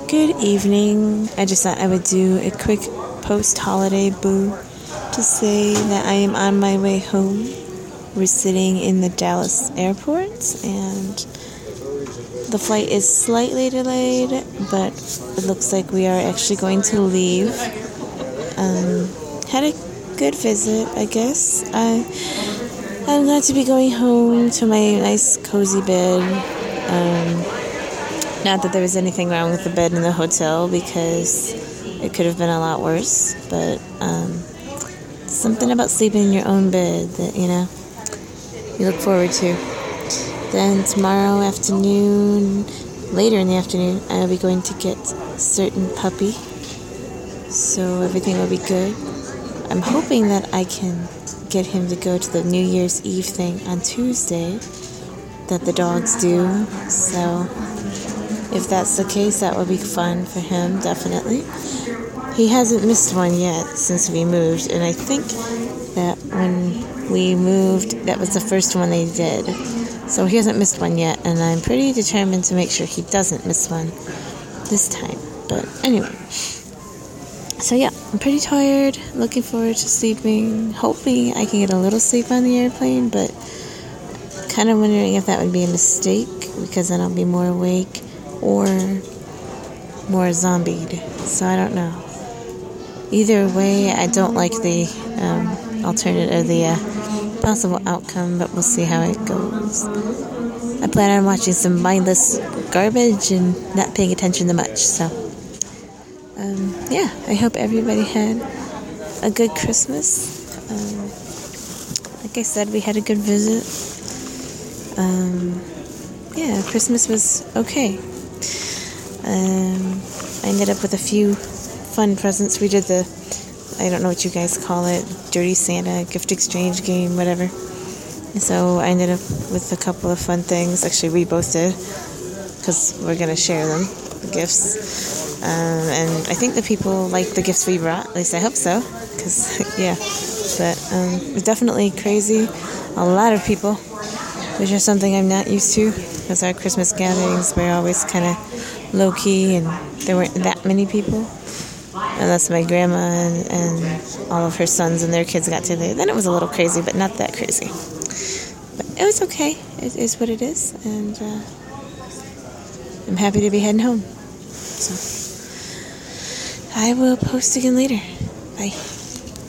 Good evening. I just thought I would do a quick post-holiday boo to say that I am on my way home. We're sitting in the Dallas airport, and the flight is slightly delayed, but it looks like we are actually going to leave. Had a good visit, I guess. I'm glad to be going home to my nice cozy bed. Not that there was anything wrong with the bed in the hotel, because it could have been a lot worse, but something about sleeping in your own bed that, you look forward to. Then tomorrow afternoon, later in the afternoon, I'll be going to get a certain puppy, so everything will be good. I'm hoping that I can get him to go to the New Year's Eve thing on Tuesday that the dogs do, so if that's the case, that would be fun for him, definitely. He hasn't missed one yet since we moved, and I think that when we moved, that was the first one they did. So he hasn't missed one yet, and I'm pretty determined to make sure he doesn't miss one this time. But anyway, so yeah, I'm pretty tired, looking forward to sleeping, hoping I can get a little sleep on the airplane, but kind of wondering if that would be a mistake, because then I'll be more awake or more zombied, so I don't know. Either way, I don't like the alternative, the possible outcome, but we'll see how it goes. I plan on watching some mindless garbage and not paying attention to much, so yeah, I hope everybody had a good Christmas. Like I said, we had a good visit. Yeah, Christmas was okay. I ended up with a few fun presents. We did I don't know what you guys call it, Dirty Santa, gift exchange game, whatever. So I ended up with a couple of fun things. Actually, we both did, because we're going to share them, the gifts. And I think the people liked the gifts we brought. At least I hope so, because, yeah. But it was definitely crazy. A lot of people, which is something I'm not used to, because our Christmas gatherings were always kind of low-key, and there weren't that many people, unless my grandma and all of her sons and their kids got together. Then it was a little crazy, but not that crazy. But it was okay. It is what it is, and I'm happy to be heading home. So I will post again later. Bye.